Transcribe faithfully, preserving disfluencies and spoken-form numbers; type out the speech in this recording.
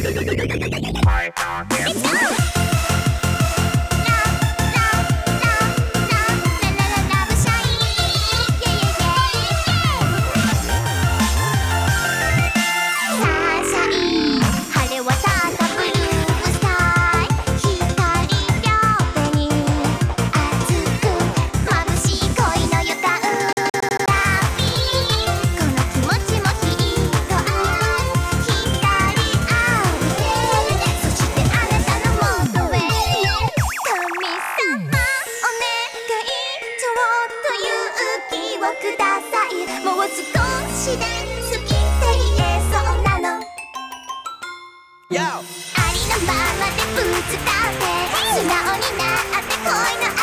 ください。もう少しで好きって言えそうなの。 Yo! ありのままでぶつかって素直になって恋の